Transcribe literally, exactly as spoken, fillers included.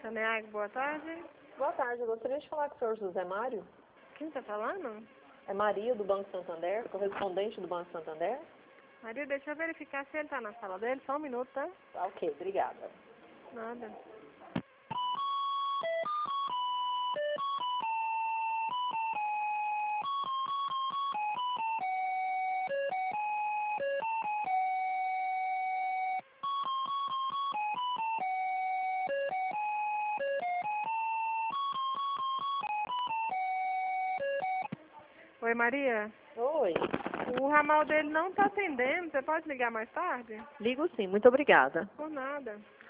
Saneag, boa tarde. Boa tarde, eu gostaria de falar com o senhor José Mário. Quem está falando? É Maria, do Banco Santander, correspondente do Banco Santander. Maria, deixa eu verificar se ele está na sala dele, só um minuto, tá? Tá, ok, obrigada. Nada. Oi, Maria. Oi, O ramal dele não está atendendo. Você pode ligar mais tarde? ligo sim, muito obrigada. Por nada.